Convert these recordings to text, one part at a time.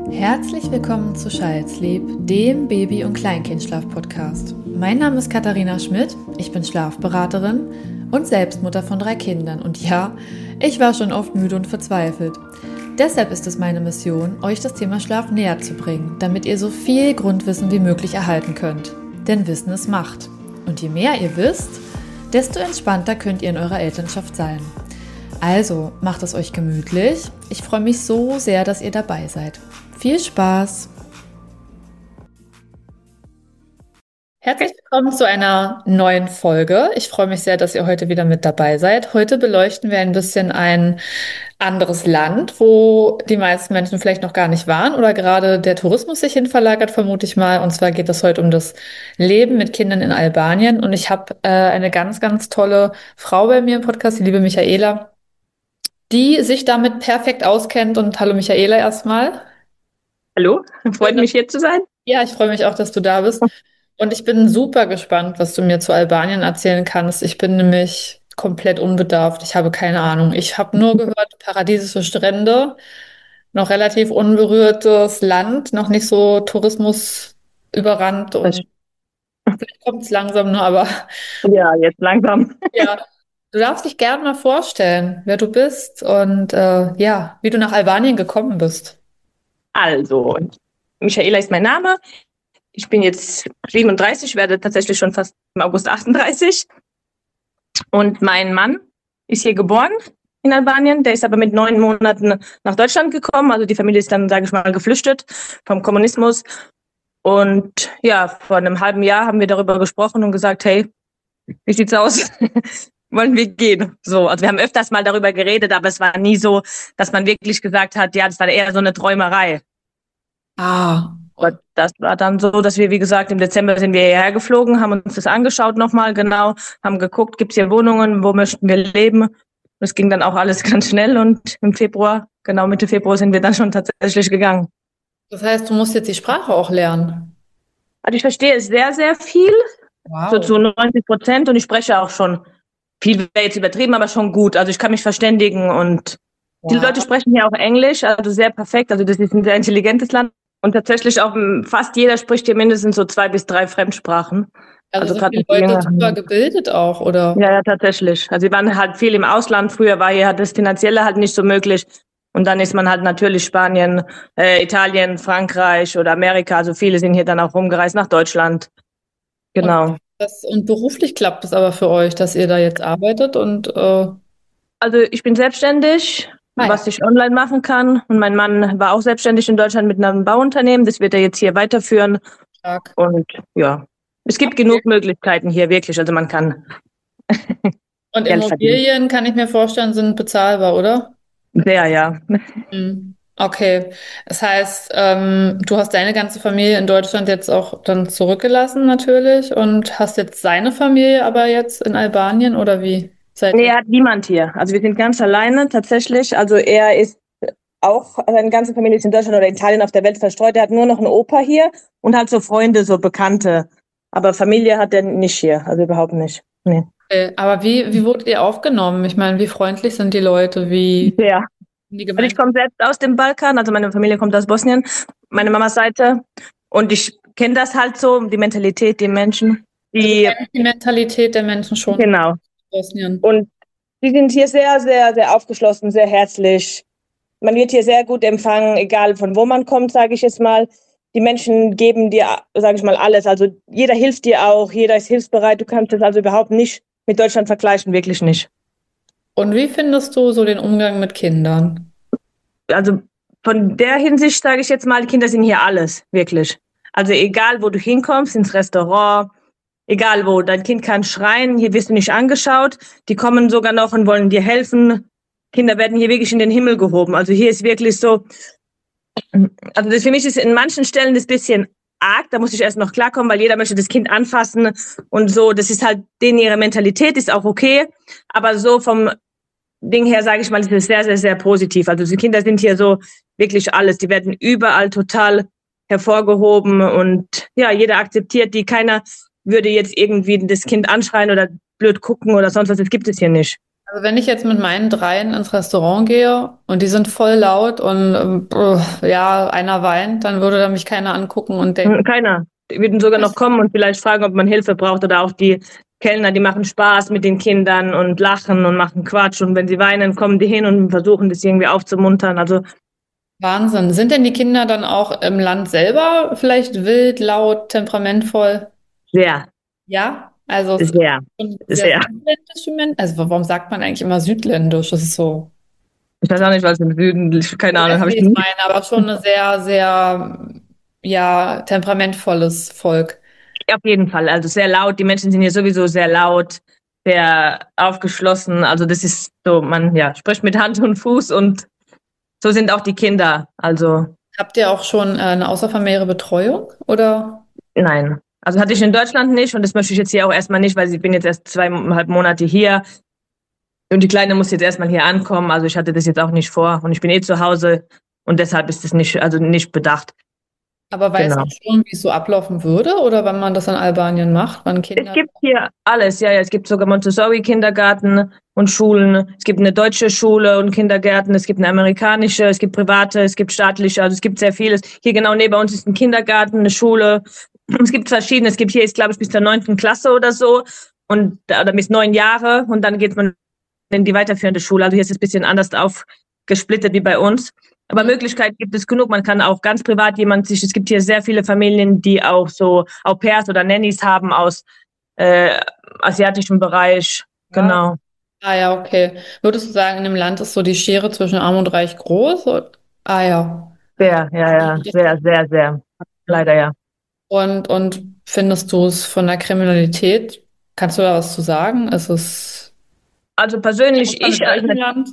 Herzlich willkommen zu Scheidlieb, dem Baby- und Kleinkindschlaf-Podcast. Mein Name ist Katharina Schmidt, ich bin Schlafberaterin und Selbstmutter von 3 Kindern. Und ja, ich war schon oft müde und verzweifelt. Deshalb ist es meine Mission, euch das Thema Schlaf näher zu bringen, damit ihr so viel Grundwissen wie möglich erhalten könnt. Denn Wissen ist Macht. Und je mehr ihr wisst, desto entspannter könnt ihr in eurer Elternschaft sein. Also, macht es euch gemütlich. Ich freue mich so sehr, dass ihr dabei seid. Viel Spaß! Herzlich willkommen zu einer neuen Folge. Ich freue mich sehr, dass ihr heute wieder mit dabei seid. Heute beleuchten wir ein bisschen ein anderes Land, wo die meisten Menschen vielleicht noch gar nicht waren oder gerade der Tourismus sich hin verlagert, vermute ich mal. Und zwar geht es heute um das Leben mit Kindern in Albanien. Und ich habe eine ganz, ganz tolle Frau bei mir im Podcast, die liebe Michaela, die sich damit perfekt auskennt. Und hallo Michaela erstmal. Hallo, freut mich hier zu sein. Ja, ich freue mich auch, dass du da bist. Und ich bin super gespannt, was du mir zu Albanien erzählen kannst. Ich bin nämlich komplett unbedarft. Ich habe keine Ahnung. Ich habe nur gehört, paradiesische Strände, noch relativ unberührtes Land, noch nicht so Tourismus überrannt Das, und vielleicht kommt es langsam, nur aber ja, jetzt langsam. ja. Du darfst dich gerne mal vorstellen, wer du bist und ja, wie du nach Albanien gekommen bist. Also, Michaela ist mein Name. Ich bin jetzt 37, werde tatsächlich schon fast im August 38. Und mein Mann ist hier geboren in Albanien. Der ist aber mit 9 Monaten nach Deutschland gekommen. Also die Familie ist dann, sage ich mal, geflüchtet vom Kommunismus. Und ja, vor einem halben Jahr haben wir darüber gesprochen und gesagt, hey, wie sieht's aus? Wollen wir gehen? So, also wir haben öfters mal darüber geredet, aber es war nie so, dass man wirklich gesagt hat, ja, das war eher so eine Träumerei. Ah, Aber das war dann so, dass wir, wie gesagt, im Dezember sind wir hierher geflogen, haben uns das angeschaut nochmal genau, haben geguckt, gibt's hier Wohnungen, wo möchten wir leben? Das ging dann auch alles ganz schnell und im Februar, genau Mitte Februar sind wir dann schon tatsächlich gegangen. das heißt, du musst jetzt die Sprache auch lernen. Also ich verstehe sehr, sehr viel, so Wow. zu 90% und ich spreche auch schon viel, wäre jetzt übertrieben, aber schon gut. Also ich kann mich verständigen und die Leute Wow. sprechen hier auch Englisch, also sehr perfekt. Also das ist ein sehr intelligentes Land und tatsächlich auch fast jeder spricht hier mindestens so 2 bis 3 Fremdsprachen. Also Also sind gerade die die Leute super Jüngeren. gebildet auch, oder? Ja, ja, tatsächlich. Also sie waren halt viel im Ausland. Früher war hier das Finanzielle halt nicht so möglich. Und dann ist man halt natürlich Spanien, Italien, Frankreich oder Amerika. Also viele sind hier dann auch rumgereist nach Deutschland. Und, Genau. und beruflich klappt es aber für euch, dass ihr da jetzt arbeitet und Also ich bin selbstständig, ah ja, was ich online machen kann. Und mein Mann war auch selbstständig in Deutschland mit einem Bauunternehmen. Das wird er jetzt hier weiterführen. stark. Und ja, es gibt Okay. genug Möglichkeiten hier wirklich. Also man kann Und Geld verdienen. Immobilien, kann ich mir vorstellen, sind bezahlbar, oder? Sehr, ja. Hm. Okay. Das heißt, du hast deine ganze Familie in Deutschland jetzt auch dann zurückgelassen natürlich und hast jetzt seine Familie aber jetzt in Albanien oder wie seid Nee, ihr? er hat niemand hier. Also wir sind ganz alleine tatsächlich. Also er ist auch, seine ganze Familie ist in Deutschland oder Italien auf der Welt verstreut. Er hat nur noch einen Opa hier und halt so Freunde, so Bekannte. Aber Familie hat er nicht hier, also überhaupt nicht. Nee. Aber wie wurdet ihr aufgenommen? Ich meine, wie freundlich sind die Leute? Wie Ja. die Also ich Gemeinschaft? komme selbst aus dem Balkan, also meine Familie kommt aus Bosnien, meine Mamas Seite. Und ich kenne das halt so, die Mentalität, die Menschen, Also die, kennt die Mentalität der Menschen schon in genau. Bosnien. Und die sind hier sehr, sehr, sehr aufgeschlossen, sehr herzlich. Man wird hier sehr gut empfangen, egal von wo man kommt, sage ich jetzt mal. Die Menschen geben dir, sage ich mal, alles. Also jeder hilft dir auch, jeder ist hilfsbereit. Du kannst das also überhaupt nicht mit Deutschland vergleichen, wirklich nicht. Und wie findest du so den Umgang mit Kindern? Also von der Hinsicht sage ich jetzt mal, die Kinder sind hier alles, wirklich. Also egal, wo du hinkommst, ins Restaurant, egal wo, dein Kind kann schreien, hier wirst du nicht angeschaut. Die kommen sogar noch und wollen dir helfen. Kinder werden hier wirklich in den Himmel gehoben. Also hier ist wirklich so, also das für mich ist in manchen Stellen das bisschen arg, da muss ich erst noch klarkommen, weil jeder möchte das Kind anfassen und so. Das ist halt denen ihre Mentalität, ist auch okay. Aber so vom Ding her, sage ich mal, ist es sehr, sehr, sehr positiv. Also die Kinder sind hier so wirklich alles. Die werden überall total hervorgehoben und ja, jeder akzeptiert die. Keiner würde jetzt irgendwie das Kind anschreien oder blöd gucken oder sonst was. Das gibt es hier nicht. Also wenn ich jetzt mit meinen dreien ins Restaurant gehe und die sind voll laut und ja, einer weint, dann würde da mich keiner angucken und denken, Keiner. Die würden sogar noch was kommen und vielleicht fragen, ob man Hilfe braucht oder auch die Kellner, die machen Spaß mit den Kindern und lachen und machen Quatsch. Und wenn sie weinen, kommen die hin und versuchen, das irgendwie aufzumuntern. Also Wahnsinn. Sind denn die Kinder dann auch im Land selber vielleicht wild, laut, temperamentvoll? sehr, Ja, also es ist sehr, schon sehr sehr. südländisch. Also warum sagt man eigentlich immer südländisch? Das ist so, Ich weiß auch nicht, was im Süden, keine du Ahnung, weißt, habe wie ich ich es nie. meine, aber schon eine sehr, sehr, ja, temperamentvolles Volk. Auf jeden Fall. Also sehr laut. Die Menschen sind hier sowieso sehr laut, sehr aufgeschlossen. Also das ist so, man ja, spricht mit Hand und Fuß und so sind auch die Kinder. Also Habt ihr auch schon eine außerfamiliäre Betreuung oder? nein. Also hatte ich in Deutschland nicht und das möchte ich jetzt hier auch erstmal nicht, weil ich bin jetzt erst 2,5 Monate hier und die Kleine muss jetzt erstmal hier ankommen. Also ich hatte das jetzt auch nicht vor und ich bin eh zu Hause und deshalb ist es nicht, also nicht bedacht. Aber weißt du Genau. schon, wie es so ablaufen würde oder wann man das in Albanien macht, wann Es Kinder? gibt hier alles, ja, ja. Es gibt sogar Montessori-Kindergarten und Schulen. Es gibt eine deutsche Schule und Kindergärten. Es gibt eine amerikanische, es gibt private, es gibt staatliche. Also es gibt sehr vieles. Hier genau neben uns ist ein Kindergarten, eine Schule. Es gibt verschiedene. Es gibt hier, ist glaube ich bis zur 9. Klasse oder so und oder bis 9 Jahre und dann geht man in die weiterführende Schule. Also hier ist es ein bisschen anders aufgesplittet wie bei uns. Aber Mhm. Möglichkeiten gibt es genug. Man kann auch ganz privat es gibt hier sehr viele Familien, die auch so Au-pairs oder Nannies haben aus äh, asiatischen Bereich. Ja. Genau. Ah ja, okay. Würdest du sagen, in dem Land ist so die Schere zwischen Arm und Reich groß? Ah ja. Sehr, ja, ja, sehr, sehr, sehr. Leider ja. Und findest du es von der Kriminalität? Kannst du da was zu sagen? Ist es Also persönlich, in welchem Land?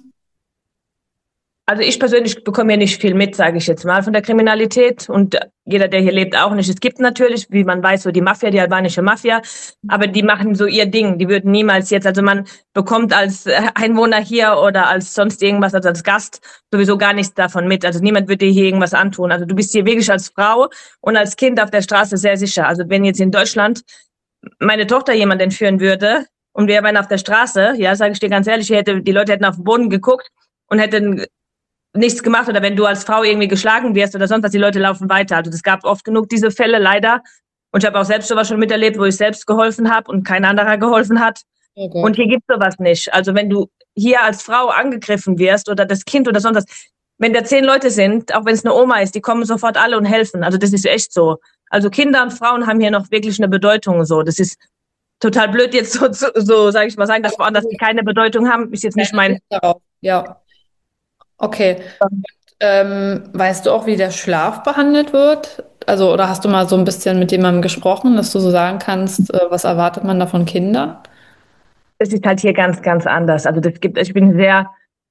also ich persönlich bekomme ja nicht viel mit, sage ich jetzt mal, von der Kriminalität und jeder, der hier lebt, auch nicht. Es gibt natürlich, wie man weiß, so die Mafia, die albanische Mafia, aber die machen so ihr Ding. Die würden niemals jetzt, also man bekommt als Einwohner hier oder als sonst irgendwas, also als Gast sowieso gar nichts davon mit. Also niemand wird dir hier irgendwas antun. Also du bist hier wirklich als Frau und als Kind auf der Straße sehr sicher. Also wenn jetzt in Deutschland meine Tochter jemand entführen würde und wir wären auf der Straße, ja, sage ich dir ganz ehrlich, die Leute hätten auf den Boden geguckt und hätten nichts gemacht oder wenn du als Frau irgendwie geschlagen wirst oder sonst was, die Leute laufen weiter. Also es gab oft genug diese Fälle, leider. Und ich habe auch selbst sowas schon miterlebt, wo ich selbst geholfen habe und kein anderer geholfen hat. Oh Und Gott. hier gibt's sowas nicht. Also wenn du hier als Frau angegriffen wirst oder das Kind oder sonst was, wenn da 10 Leute sind, auch wenn es eine Oma ist, die kommen sofort alle und helfen. Also das ist echt so. Also Kinder und Frauen haben hier noch wirklich eine Bedeutung so. Das ist total blöd jetzt so sage ich mal, sagen, dass woanders die keine Bedeutung haben, ist jetzt nicht Keine mein. Sicht darauf. Ja, okay. Weißt du auch, wie der Schlaf behandelt wird? Also, oder hast du mal so ein bisschen mit jemandem gesprochen, dass du so sagen kannst, was erwartet man da von Kindern? Es ist halt hier ganz, ganz anders. Also ich bin sehr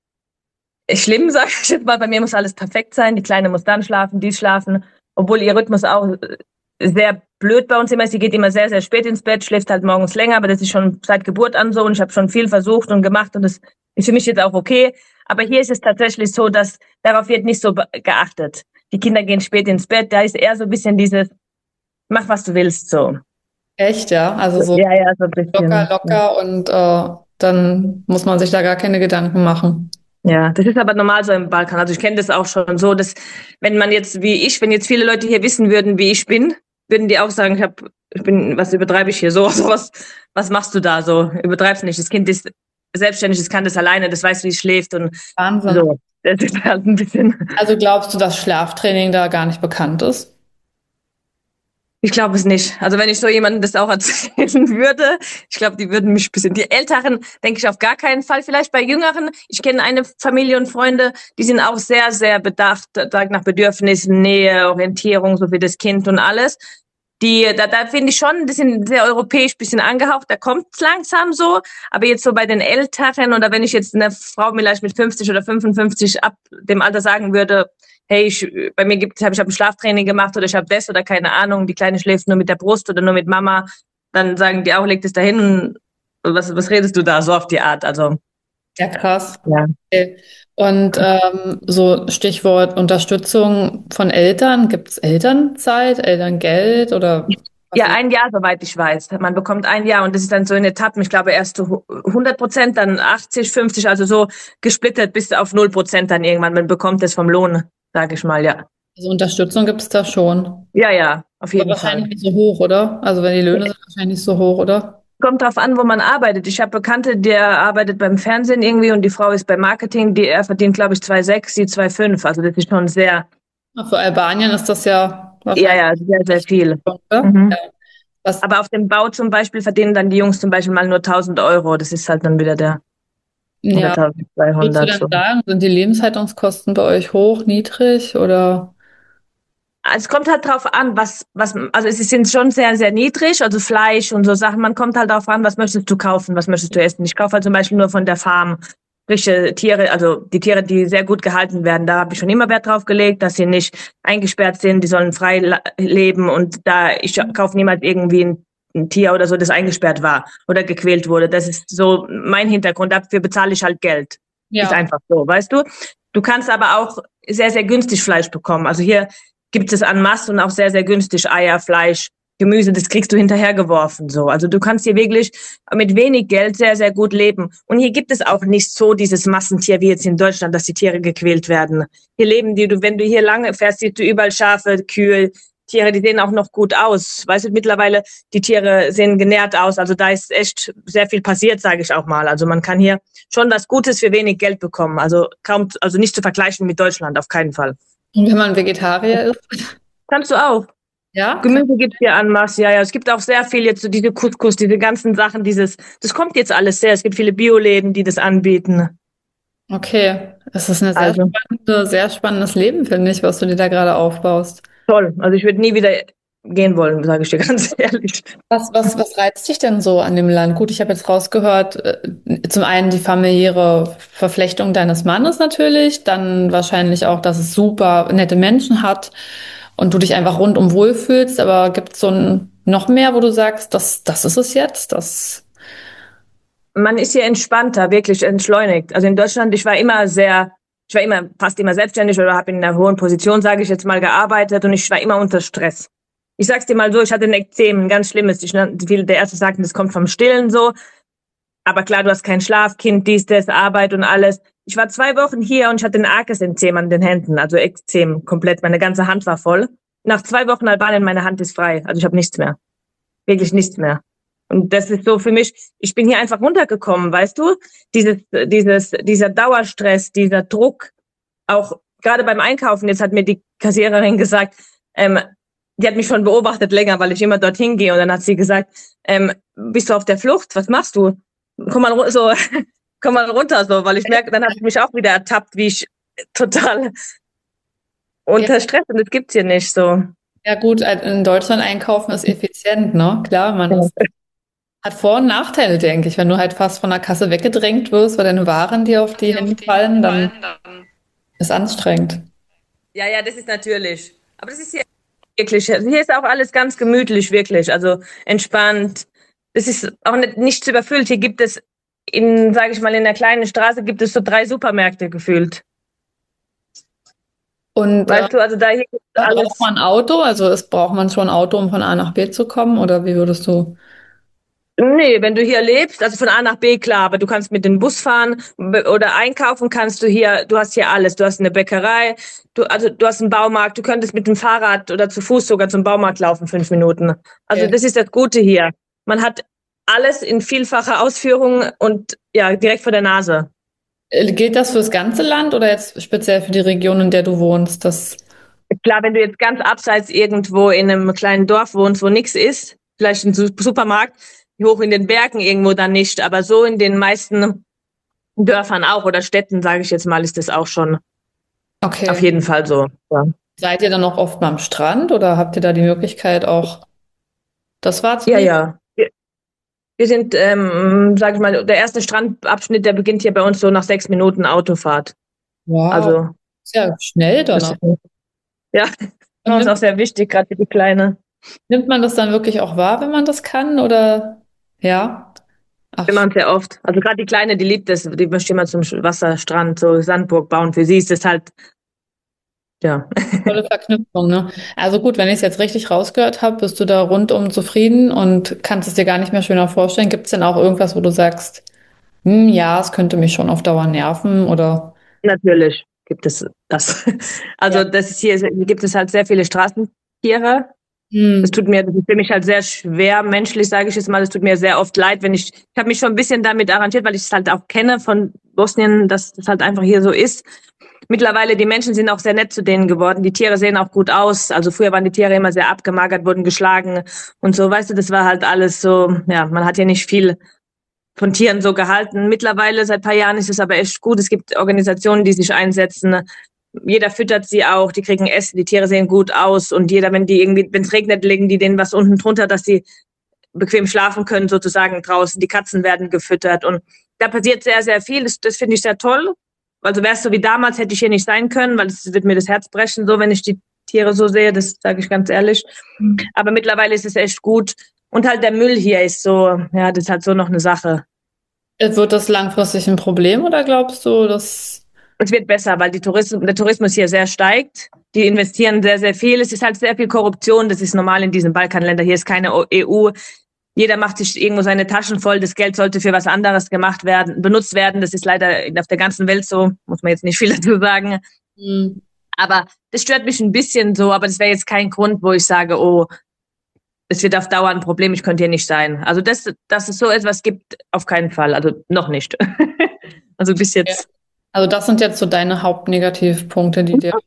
schlimm, sage ich jetzt mal. Bei mir muss alles perfekt sein. Die Kleine muss dann schlafen, die schlafen. Obwohl ihr Rhythmus auch sehr blöd bei uns immer ist. Sie geht immer sehr, sehr spät ins Bett, schläft halt morgens länger, aber das ist schon seit Geburt an so und ich habe schon viel versucht und gemacht und das ist für mich jetzt auch okay. Aber hier ist es tatsächlich so, dass darauf wird nicht so geachtet. Die Kinder gehen spät ins Bett, da ist eher so ein bisschen dieses, mach was du willst so. Echt, ja? Also so Ja, ja, so ein locker, bisschen. Ja. locker und dann muss man sich da gar keine Gedanken machen. Ja, das ist aber normal so im Balkan. Also ich kenne das auch schon so, dass wenn man jetzt wenn jetzt viele Leute hier wissen würden, wie ich bin, würden die auch sagen, was übertreibe ich hier so? Also was machst du da so? Übertreib's nicht. Das Kind ist selbstständig, es kann das alleine, das weiß, wie es schläft und Wahnsinn. so. Das ist halt ein bisschen. Also glaubst du, dass Schlaftraining da gar nicht bekannt ist? Ich glaube es nicht. Also wenn ich so jemandem das auch erzählen würde, ich glaube, die würden mich ein bisschen. Die Älteren denke ich auf gar keinen Fall. Vielleicht bei Jüngeren. Ich kenne eine Familie und Freunde, die sind auch sehr, sehr bedacht, sagt nach Bedürfnissen, Nähe, Orientierung, so wie das Kind und alles. Da finde ich schon, die sind sehr europäisch, bisschen angehaucht. Da kommt es langsam so. Aber jetzt so bei den Älteren oder wenn ich jetzt eine Frau vielleicht mit 50 oder 55 ab dem Alter sagen würde, hey, bei mir habe ich hab ein Schlaftraining gemacht oder ich habe das oder keine Ahnung, die Kleine schläft nur mit der Brust oder nur mit Mama, dann sagen die auch, leg das da hin. Was redest du da so auf die Art? Also, Ja, krass. ja. Okay. Und so Stichwort Unterstützung von Eltern, gibt es Elternzeit, Elterngeld oder Ja, ein Jahr, soweit ich weiß. Man bekommt ein Jahr und das ist dann so in Etappen. Ich glaube erst so 100%, dann 80, 50, also so gesplittert bis auf 0% dann irgendwann. Man bekommt das vom Lohn, sage ich mal, ja. Also Unterstützung gibt es da schon. Ja, ja, auf Aber jeden wahrscheinlich Fall. nicht so hoch, oder? Also wenn die Löhne sind wahrscheinlich nicht so hoch, oder? Kommt drauf an, wo man arbeitet. Ich habe Bekannte, der arbeitet beim Fernsehen irgendwie und die Frau ist beim Marketing, er verdient, glaube ich, 2,6, sie 2,5. Also das ist schon sehr, Für Albanien ist das ja ja, wahrscheinlich ja, sehr, sehr echt viel. schon, oder? Ja. Mhm. Was, Aber auf dem Bau zum Beispiel verdienen dann die Jungs zum Beispiel mal nur 1.000 Euro. Das ist halt dann wieder der, oder ja, würdest du 1.200 denn so. sagen, sind die Lebenshaltungskosten bei euch hoch, niedrig oder? Also es kommt halt drauf an, also es sind schon sehr, sehr niedrig, also Fleisch und so Sachen. Man kommt halt darauf an, was möchtest du kaufen, was möchtest du essen. Ich kaufe halt zum Beispiel nur von der Farm frische Tiere, also die Tiere, die sehr gut gehalten werden. Da habe ich schon immer Wert drauf gelegt, dass sie nicht eingesperrt sind, die sollen frei leben und ich kaufe niemals irgendwie ein Tier oder so, das eingesperrt war oder gequält wurde. Das ist so mein Hintergrund. Dafür bezahle ich halt Geld. Ist Ja. einfach so, weißt du? Du kannst aber auch sehr, sehr günstig Fleisch bekommen. Also hier gibt es en masse und auch sehr, sehr günstig Eier, Fleisch, Gemüse, das kriegst du hinterhergeworfen, so. Also du kannst hier wirklich mit wenig Geld sehr, sehr gut leben. Und hier gibt es auch nicht so dieses Massentier wie jetzt in Deutschland, dass die Tiere gequält werden. Hier leben wenn du hier lange fährst, siehst du überall Schafe, Kühe, Tiere, die sehen auch noch gut aus. Weißt du, mittlerweile, die Tiere sehen genährt aus. Also da ist echt sehr viel passiert, sage ich auch mal. Also man kann hier schon was Gutes für wenig Geld bekommen. Also nicht zu vergleichen mit Deutschland, auf keinen Fall. Und wenn man Vegetarier ist? Kannst du auch. Ja, Gemüse gibt's hier en masse, ja, ja. Es gibt auch sehr viel jetzt so diese Couscous, diese ganzen Sachen, das kommt jetzt alles sehr. Es gibt viele Bioläden, die das anbieten. okay. Es ist Also sehr spannendes Leben, finde ich, was du dir da gerade aufbaust. toll. Also ich würde nie wieder gehen wollen, sage ich dir ganz ehrlich. Was reizt dich denn so an dem Land? Gut, ich habe jetzt rausgehört, zum einen die familiäre Verflechtung deines Mannes natürlich, dann wahrscheinlich auch, dass es super nette Menschen hat und du dich einfach rundum wohlfühlst, aber gibt es noch mehr, wo du sagst, das ist es jetzt? Man ist hier entspannter, wirklich entschleunigt. Also in Deutschland, ich war immer fast immer selbstständig oder habe in einer hohen Position, sage ich jetzt mal, gearbeitet und ich war immer unter Stress. Ich sag's dir mal so, ich hatte ein Ekzem, ein ganz schlimmes. Viele der Ärzte sagten, das kommt vom Stillen so. Aber klar, du hast keinen Schlaf, Kind, dies, das, Arbeit und alles. Ich war 2 Wochen hier und ich hatte ein Akne-Ekzem an den Händen, also Ekzem komplett. Meine ganze Hand war voll. Nach 2 Wochen Albanien, meine Hand ist frei. Also ich habe nichts mehr. Wirklich nichts mehr. Und das ist so für mich, ich bin hier einfach runtergekommen, weißt du? Dieser Dauerstress, dieser Druck, auch gerade beim Einkaufen, jetzt hat mir die Kassiererin gesagt, die hat mich schon beobachtet länger, weil ich immer dorthin gehe und dann hat sie gesagt, bist du auf der Flucht? Was machst du? Komm mal so, komm mal runter, so, weil ich merke, dann habe ich mich auch wieder ertappt, wie ich total Ja, unter Stress und das gibt's hier nicht so. ja gut, in Deutschland einkaufen ist effizient, ne? Klar, hat Vor- und Nachteile, denke ich. Wenn du halt fast von der Kasse weggedrängt wirst, weil deine Waren dir auf die Hände fallen, dann ist anstrengend. Ja, ja, das ist natürlich. Aber das ist hier wirklich, hier ist auch alles ganz gemütlich, wirklich. Also entspannt. Es ist auch nicht zu überfüllt. Hier gibt es sage ich mal, in der kleinen Straße gibt es so 3 Supermärkte gefühlt. Und Weißt du, also da hier gibt es braucht alles. man ein Auto? Also braucht man schon ein Auto, um von A nach B zu kommen? Oder wie würdest du? Nee, wenn du hier lebst, also von A nach B, klar, aber du kannst mit dem Bus fahren oder einkaufen kannst du hier, du hast hier alles. Du hast eine Bäckerei, du hast einen Baumarkt, du könntest mit dem Fahrrad oder zu Fuß sogar zum Baumarkt laufen, 5 Minuten. Also Okay. das ist das Gute hier. Man hat alles in vielfacher Ausführung und ja, direkt vor der Nase. Gilt das fürs ganze Land oder jetzt speziell für die Region, in der du wohnst? Klar, wenn du jetzt ganz abseits irgendwo in einem kleinen Dorf wohnst, wo nichts ist, vielleicht ein Supermarkt, hoch in den Bergen irgendwo dann nicht, aber so in den meisten Dörfern auch oder Städten, sage ich jetzt mal, ist das auch schon auf Okay. jeden Fall so. Ja, Seid ihr dann auch oft mal am Strand oder habt ihr da die Möglichkeit auch das ja. wahrzunehmen? Ja. Wir sind, sag ich mal, der erste Strandabschnitt, der beginnt hier bei uns so nach 6 Minuten Autofahrt. Wow, Also, ist ja schnell das danach. ist, ja, Und das ist auch sehr wichtig, gerade für die Kleine. nimmt man das dann wirklich auch wahr, wenn man das kann? Oder ja? Ach, Wir machen sehr oft. Also gerade die Kleine, die liebt es, die möchte immer zum Wasserstrand, so Sandburg bauen. Für sie ist es halt ja. Tolle Verknüpfung, ne? Also gut, wenn ich es jetzt richtig rausgehört habe, bist du da rundum zufrieden und kannst es dir gar nicht mehr schöner vorstellen. Gibt es denn auch irgendwas, wo du sagst, ja, es könnte mich schon auf Dauer nerven oder Natürlich gibt es das. ja. Also das ist hier gibt es halt sehr viele Straßentiere. Hm. Das ist für mich halt sehr schwer, menschlich, sage ich jetzt mal. Es tut mir sehr oft leid, ich habe mich schon ein bisschen damit arrangiert, weil ich es halt auch kenne von Bosnien, dass das halt einfach hier so ist. Mittlerweile, die Menschen sind auch sehr nett zu denen geworden. Die Tiere sehen auch gut aus. Also früher waren die Tiere immer sehr abgemagert, wurden geschlagen und so. Weißt du, das war halt alles so, ja, man hat ja nicht viel von Tieren so gehalten. Mittlerweile, seit ein paar Jahren, ist es aber echt gut. Es gibt Organisationen, die sich einsetzen. Jeder füttert sie auch, die kriegen Essen, die Tiere sehen gut aus und jeder, wenn es regnet, legen die denen was unten drunter, dass sie bequem schlafen können, sozusagen draußen. Die Katzen werden gefüttert und da passiert sehr, sehr viel. Das finde ich sehr toll. Also wäre es so wie damals, hätte ich hier nicht sein können, weil es wird mir das Herz brechen, so wenn ich die Tiere so sehe, das sage ich ganz ehrlich. Aber mittlerweile ist es echt gut. Und halt der Müll hier ist so, ja, das ist halt so noch eine Sache. Wird das langfristig ein Problem oder glaubst du, dass Es wird besser, weil der Tourismus hier sehr steigt. Die investieren sehr, sehr viel. Es ist halt sehr viel Korruption. Das ist normal in diesen Balkanländern. Hier ist keine EU. Jeder macht sich irgendwo seine Taschen voll. Das Geld sollte für was anderes benutzt werden. Das ist leider auf der ganzen Welt so. Muss man jetzt nicht viel dazu sagen. hm, Aber das stört mich ein bisschen so. Aber das wäre jetzt kein Grund, wo ich sage, oh, es wird auf Dauer ein Problem. Ich könnte hier nicht sein. Also, dass es so etwas gibt, auf keinen Fall. Also, noch nicht. Also, bis ja. jetzt. Also das sind jetzt so deine Hauptnegativpunkte, die dir.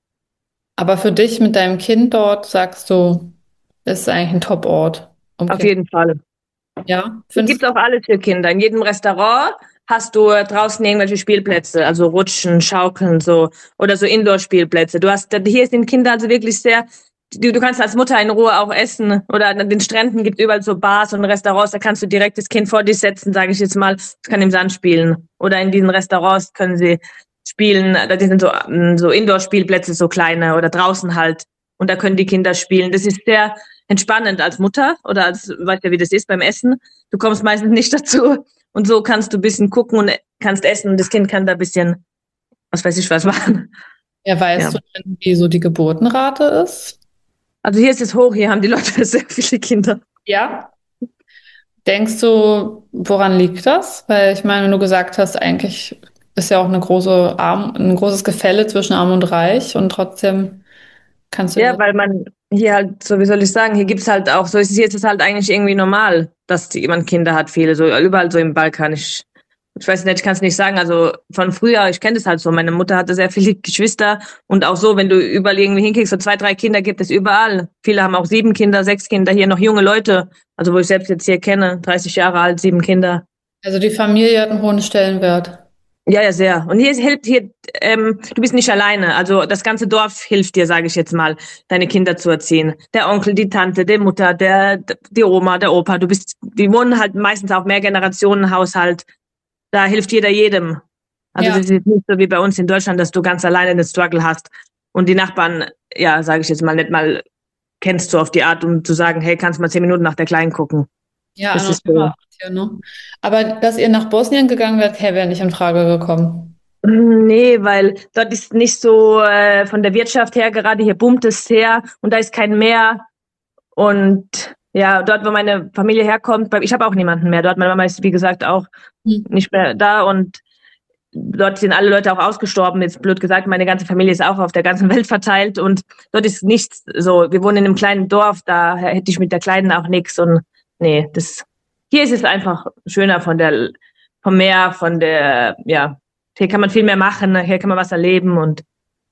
Aber für dich mit deinem Kind dort sagst du, ist eigentlich ein Top-Ort, um Auf Kind. jeden Fall. Ja, Es findest gibt auch alles für Kinder. In jedem Restaurant hast du draußen irgendwelche Spielplätze, also Rutschen, Schaukeln, so, oder so Indoor-Spielplätze. Hier sind Kinder also wirklich du kannst als Mutter in Ruhe auch essen, oder an den Stränden gibt es überall so Bars und Restaurants, da kannst du direkt das Kind vor dich setzen, sage ich jetzt mal, es kann im Sand spielen. Oder in diesen Restaurants können sie spielen, die sind so Indoor-Spielplätze, so kleine, oder draußen halt. Und da können die Kinder spielen. Das ist sehr entspannend als Mutter, oder weißt ja, wie das ist beim Essen. Du kommst meistens nicht dazu. Und so kannst du ein bisschen gucken und kannst essen und das Kind kann da ein bisschen, was weiß ich, was machen. ja, Ja. weißt du denn, wie so die Geburtenrate ist? Also hier ist es hoch, hier haben die Leute sehr viele Kinder. Ja. Denkst du, woran liegt das? Weil ich meine, wenn du gesagt hast, eigentlich ist ja auch ein großes Gefälle zwischen Arm und Reich und trotzdem kannst du Ja, dir. weil man hier halt, so wie soll ich sagen, hier gibt's halt auch, so ist es jetzt halt eigentlich irgendwie normal, dass jemand Kinder hat, viele, so überall so im Balkan. Ich weiß nicht, ich kann es nicht sagen, also von früher, ich kenne das halt so, meine Mutter hatte sehr viele Geschwister und auch so, wenn du überall irgendwie hinkriegst, so 2, 3 Kinder gibt es überall. Viele haben auch 7 Kinder, 6 Kinder, hier noch junge Leute, also wo ich selbst jetzt hier kenne, 30 Jahre alt, 7 Kinder. Also die Familie hat einen hohen Stellenwert. Ja, ja, sehr. Und hier hilft du bist nicht alleine. Also das ganze Dorf hilft dir, sage ich jetzt mal, deine Kinder zu erziehen. Der Onkel, die Tante, die Mutter, die Oma, der Opa. Die wohnen halt meistens auch Mehrgenerationenhaushalt. Da hilft jeder jedem. Also Ja, das ist jetzt nicht so wie bei uns in Deutschland, dass du ganz alleine den Struggle hast und die Nachbarn, ja, sage ich jetzt mal, nicht mal kennst so auf die Art, um zu sagen, hey, kannst mal 10 Minuten nach der Kleinen gucken. ja, Das an ist und so. immer. Ja, ne? Aber dass ihr nach Bosnien gegangen wärt, wäre nicht in Frage gekommen. Nee, weil dort ist nicht so von der Wirtschaft her, gerade hier boomt es her und da ist kein Meer. Und ja, dort, wo meine Familie herkommt, ich habe auch niemanden mehr dort. Meine Mama ist, wie gesagt, auch Hm. nicht mehr da und dort sind alle Leute auch ausgestorben, jetzt blöd gesagt. Meine ganze Familie ist auch auf der ganzen Welt verteilt und dort ist nichts so. Wir wohnen in einem kleinen Dorf, da hätte ich mit der Kleinen auch nichts und nee, hier ist es einfach schöner vom Meer, ja, hier kann man viel mehr machen, hier kann man was erleben und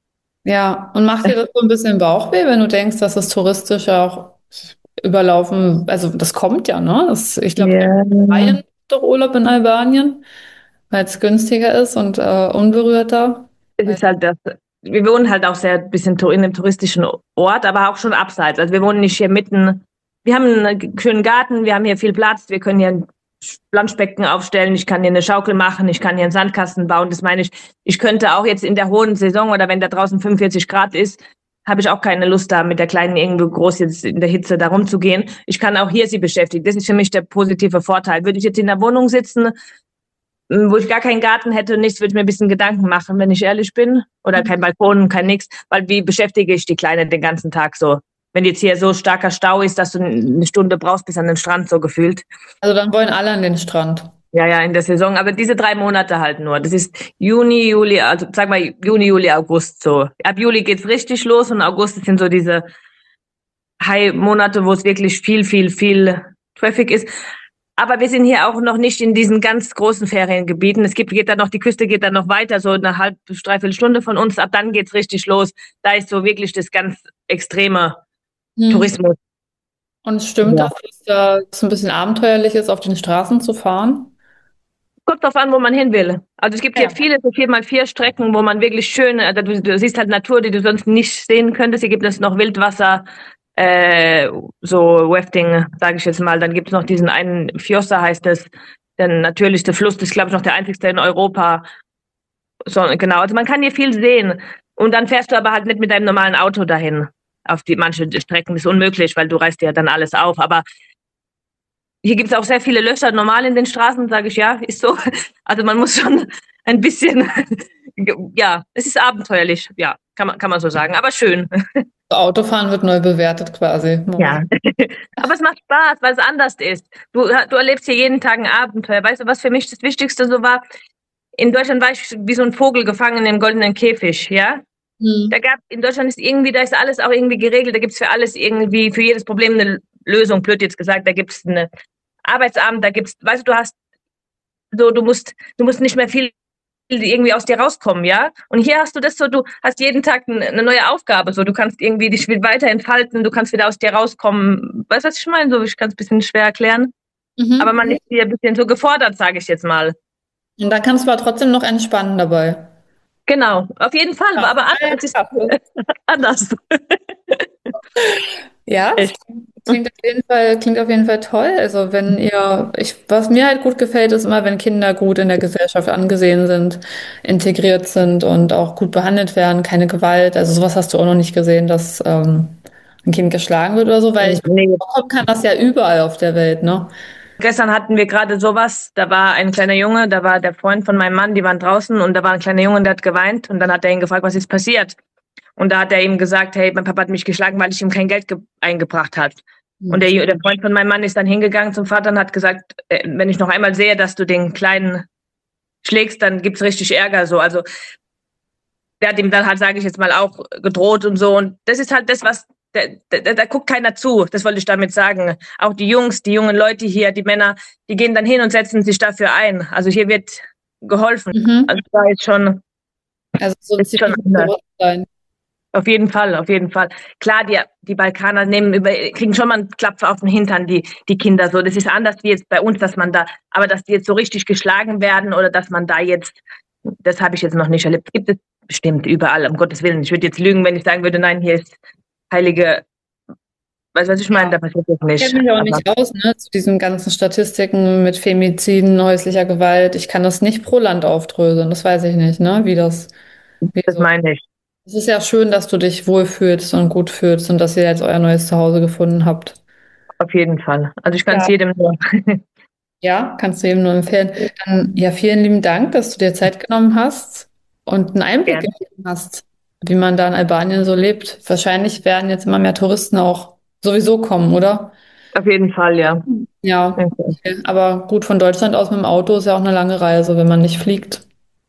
Ja, und macht dir das so ein bisschen Bauchweh, wenn du denkst, dass es touristisch auch überlaufen, also das kommt ja, ne? Ich glaube, ja, Albanien macht doch Urlaub in Albanien, weil es günstiger ist und unberührter. es ist halt wir wohnen halt auch sehr ein bisschen in einem touristischen Ort, aber auch schon abseits. Also wir wohnen nicht hier mitten. Wir haben einen schönen Garten, wir haben hier viel Platz, wir können hier ein Planschbecken aufstellen, ich kann hier eine Schaukel machen, ich kann hier einen Sandkasten bauen. Das meine ich, ich könnte auch jetzt in der hohen Saison oder wenn da draußen 45 Grad ist, habe ich auch keine Lust da mit der Kleinen irgendwo groß jetzt in der Hitze da rumzugehen. Ich kann auch hier sie beschäftigen. Das ist für mich der positive Vorteil. Würde ich jetzt in der Wohnung sitzen, wo ich gar keinen Garten hätte und nichts, würde ich mir ein bisschen Gedanken machen, wenn ich ehrlich bin. Oder kein Balkon, kein nix. Weil wie beschäftige ich die Kleine den ganzen Tag so? Wenn jetzt hier so starker Stau ist, dass du eine Stunde brauchst bis an den Strand, so gefühlt. Also dann wollen alle an den Strand. Ja, ja, in der Saison. Aber diese 3 Monate halt nur. Das ist Juni, Juli, also sag mal Juni, Juli, August so. Ab Juli geht's richtig los und August sind so diese High-Monate, wo es wirklich viel Traffic ist. Aber wir sind hier auch noch nicht in diesen ganz großen Feriengebieten. Geht dann noch, die Küste geht dann noch weiter, so eine dreiviertel Stunde von uns. Ab dann geht's richtig los. Da ist so wirklich das ganz extreme Tourismus. Und es stimmt, Ja. dass es ein bisschen abenteuerlich ist, auf den Straßen zu fahren. Kommt drauf an, wo man hin will. Also es gibt hier Ja. viele, so 4x4 Strecken, wo man wirklich schön, du siehst halt Natur, die du sonst nicht sehen könntest. Hier gibt es noch Wildwasser, so Rafting, sage ich jetzt mal. Dann gibt es noch diesen einen Fjossa heißt es, der natürlichste Fluss, das ist glaube ich noch der einzigste in Europa. So, genau, also man kann hier viel sehen. Und dann fährst du aber halt nicht mit deinem normalen Auto dahin. Auf die manche Strecken ist unmöglich, weil du reißt ja dann alles auf. Aber hier gibt es auch sehr viele Löcher normal in den Straßen, sage ich ja, ist so. Also man muss schon ein bisschen, ja, es ist abenteuerlich, ja, kann man so sagen, aber schön. Autofahren wird neu bewertet quasi. Ja. Aber es macht Spaß, weil es anders ist. Du erlebst hier jeden Tag ein Abenteuer. Weißt du, was für mich das Wichtigste so war? In Deutschland war ich wie so ein Vogel gefangen im goldenen Käfig, ja? Mhm. In Deutschland ist irgendwie, da ist alles auch irgendwie geregelt, da gibt's für alles irgendwie, für jedes Problem eine Lösung, blöd jetzt gesagt, da gibt's eine Arbeitsamt, da gibt's, weißt du, du hast so, du musst nicht mehr viel irgendwie aus dir rauskommen, ja? Und hier hast du das so, du hast jeden Tag eine neue Aufgabe, so, du kannst irgendwie dich weiter entfalten, du kannst wieder aus dir rauskommen. Weißt du, was ich meine? So, ich kann es ein bisschen schwer erklären. Aber man ist hier ein bisschen so gefordert, sage ich jetzt mal. Und dann kannst du aber trotzdem noch entspannen dabei. Genau, auf jeden Fall, Ja, aber es ist anders. ja, es Echt. klingt auf jeden Fall toll. Also wenn was mir halt gut gefällt, ist immer, wenn Kinder gut in der Gesellschaft angesehen sind, integriert sind und auch gut behandelt werden, keine Gewalt. Also sowas hast du auch noch nicht gesehen, dass ein Kind geschlagen wird oder so, weil ich Nee. bekommen kann das ja überall auf der Welt, ne? Gestern hatten wir gerade sowas, da war ein kleiner Junge, da war der Freund von meinem Mann, die waren draußen und da war ein kleiner Junge, der hat geweint und dann hat er ihn gefragt, was ist passiert? Und da hat er ihm gesagt, hey, mein Papa hat mich geschlagen, weil ich ihm kein Geld eingebracht hat. Und der Freund von meinem Mann ist dann hingegangen zum Vater und hat gesagt, wenn ich noch einmal sehe, dass du den Kleinen schlägst, dann gibt's richtig Ärger, so. Also, der hat ihm dann halt, sage ich jetzt mal, auch gedroht und so. Und das ist halt das, was, da guckt keiner zu. Das wollte ich damit sagen. Auch die Jungs, die jungen Leute hier, die Männer, die gehen dann hin und setzen sich dafür ein. Also hier wird geholfen. Mhm. Also da ist schon, Also so ein ist schon ziviles anders. Bewusstsein. Auf jeden Fall, auf jeden Fall. Klar, die Balkaner kriegen schon mal einen Klaps auf den Hintern, die Kinder so. Das ist anders wie jetzt bei uns, aber dass die jetzt so richtig geschlagen werden oder dass man da jetzt, das habe ich jetzt noch nicht erlebt. Gibt es bestimmt überall, um Gottes Willen. Ich würde jetzt lügen, wenn ich sagen würde, nein, hier ist heilige, weißt du, was ich meine? Da passiert das Ich nicht. kenne mich auch Aber nicht aus, ne, zu diesen ganzen Statistiken mit Femiziden, häuslicher Gewalt. Ich kann das nicht pro Land aufdröseln. Das weiß ich nicht, ne, wie das so. meine ich. Es ist ja schön, dass du dich wohlfühlst und gut fühlst und dass ihr jetzt euer neues Zuhause gefunden habt. Auf jeden Fall. Also ich kann es Ja. jedem nur. Ja, kannst du eben nur empfehlen. Dann, ja, vielen lieben Dank, dass du dir Zeit genommen hast und einen Einblick Gerne. gegeben hast, wie man da in Albanien so lebt. Wahrscheinlich werden jetzt immer mehr Touristen auch sowieso kommen, oder? Auf jeden Fall, ja. Ja, Okay. okay. Aber gut, von Deutschland aus mit dem Auto ist ja auch eine lange Reise, wenn man nicht fliegt.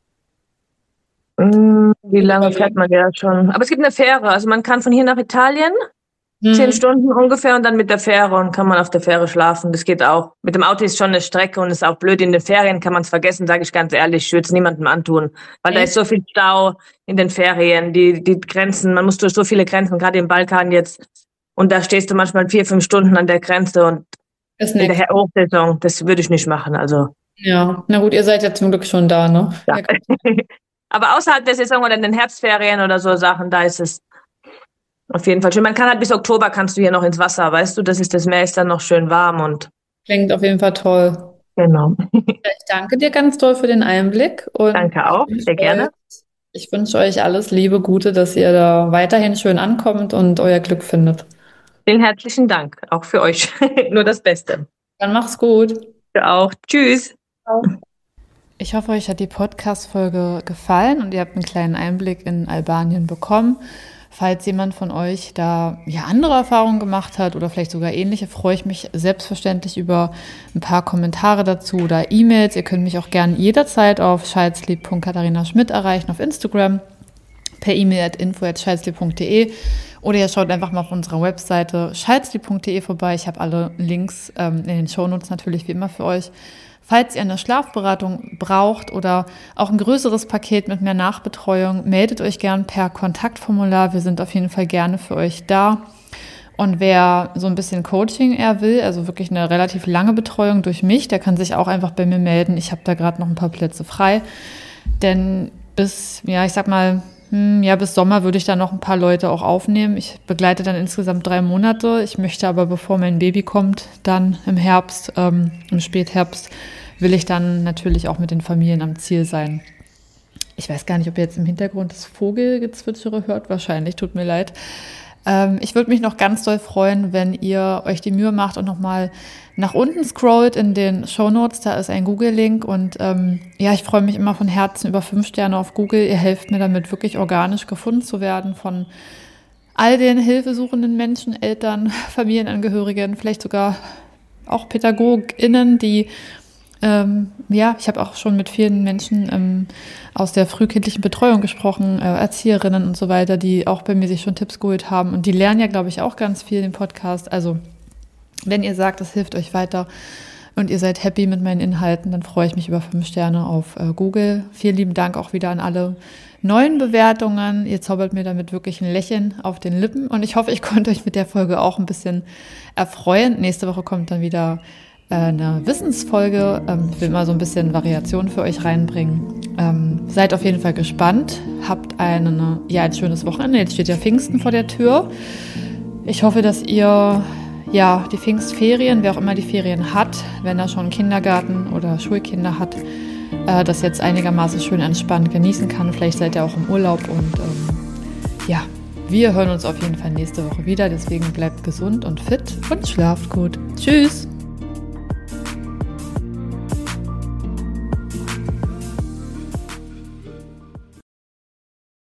Wie lange fährt man ja schon? Aber es gibt eine Fähre. Also man kann von hier nach Italien 10 Stunden ungefähr und dann mit der Fähre und kann man auf der Fähre schlafen. Das geht auch. Mit dem Auto ist schon eine Strecke und ist auch blöd. In den Ferien kann man es vergessen, sage ich ganz ehrlich. Ich würde es niemandem antun, weil da ist so viel Stau in den Ferien. Die Grenzen, man muss durch so viele Grenzen, gerade im Balkan jetzt. Und da stehst du manchmal 4, 5 Stunden an der Grenze und Ist in nix. der Hochsaison, das würde ich nicht machen. Also Ja, na gut, ihr seid ja zum Glück schon da, ne? ja. Ja, gut. Aber außerhalb der Saison oder in den Herbstferien oder so Sachen, da ist es auf jeden Fall schön. Man kann halt bis Oktober kannst du hier noch ins Wasser, weißt du, das Meer ist dann noch schön warm und Klingt auf jeden Fall toll. genau. Ja, ich danke dir ganz toll für den Einblick und Danke auch, sehr gerne. ich wünsche euch alles Liebe, Gute, dass ihr da weiterhin schön ankommt und euer Glück findet. Vielen herzlichen Dank, auch für euch. Nur das Beste. Dann mach's gut. Du auch. Tschüss. Ciao. Ich hoffe, euch hat die Podcast-Folge gefallen und ihr habt einen kleinen Einblick in Albanien bekommen. Falls jemand von euch da andere Erfahrungen gemacht hat oder vielleicht sogar ähnliche, freue ich mich selbstverständlich über ein paar Kommentare dazu oder E-Mails. Ihr könnt mich auch gerne jederzeit auf scheidsleb.katharinaschmidt erreichen auf Instagram, per E-Mail @info@scheidsleb.de oder ihr schaut einfach mal auf unserer Webseite scheidsleb.de vorbei. Ich habe alle Links in den Shownotes natürlich wie immer für euch. Falls ihr eine Schlafberatung braucht oder auch ein größeres Paket mit mehr Nachbetreuung, meldet euch gern per Kontaktformular. Wir sind auf jeden Fall gerne für euch da. Und wer so ein bisschen Coaching eher will, also wirklich eine relativ lange Betreuung durch mich, der kann sich auch einfach bei mir melden. Ich habe da gerade noch ein paar Plätze frei. Denn bis Sommer würde ich da noch ein paar Leute auch aufnehmen. Ich begleite dann insgesamt 3 Monate. Ich möchte aber, bevor mein Baby kommt, dann im Herbst, im Spätherbst, will ich dann natürlich auch mit den Familien am Ziel sein. Ich weiß gar nicht, ob ihr jetzt im Hintergrund das Vogelgezwitschere hört. Wahrscheinlich, tut mir leid. Ich würde mich noch ganz doll freuen, wenn ihr euch die Mühe macht und nochmal nach unten scrollt in den Shownotes. Da ist ein Google-Link und ich freue mich immer von Herzen über 5 Sterne auf Google. Ihr helft mir damit, wirklich organisch gefunden zu werden von all den hilfesuchenden Menschen, Eltern, Familienangehörigen, vielleicht sogar auch PädagogInnen, die ich habe auch schon mit vielen Menschen aus der frühkindlichen Betreuung gesprochen, Erzieherinnen und so weiter, die auch bei mir sich schon Tipps geholt haben. Und die lernen ja, glaube ich, auch ganz viel im Podcast. Also wenn ihr sagt, das hilft euch weiter und ihr seid happy mit meinen Inhalten, dann freue ich mich über 5 Sterne auf Google. Vielen lieben Dank auch wieder an alle neuen Bewertungen. Ihr zaubert mir damit wirklich ein Lächeln auf den Lippen. Und ich hoffe, ich konnte euch mit der Folge auch ein bisschen erfreuen. Nächste Woche kommt dann wieder eine Wissensfolge. Ich will mal so ein bisschen Variation für euch reinbringen. Seid auf jeden Fall gespannt. Habt ein schönes Wochenende. Jetzt steht ja Pfingsten vor der Tür. Ich hoffe, dass ihr die Pfingstferien, wer auch immer die Ferien hat, wenn er schon Kindergarten oder Schulkinder hat, das jetzt einigermaßen schön entspannt genießen kann. Vielleicht seid ihr auch im Urlaub und wir hören uns auf jeden Fall nächste Woche wieder. Deswegen bleibt gesund und fit und schlaft gut. Tschüss!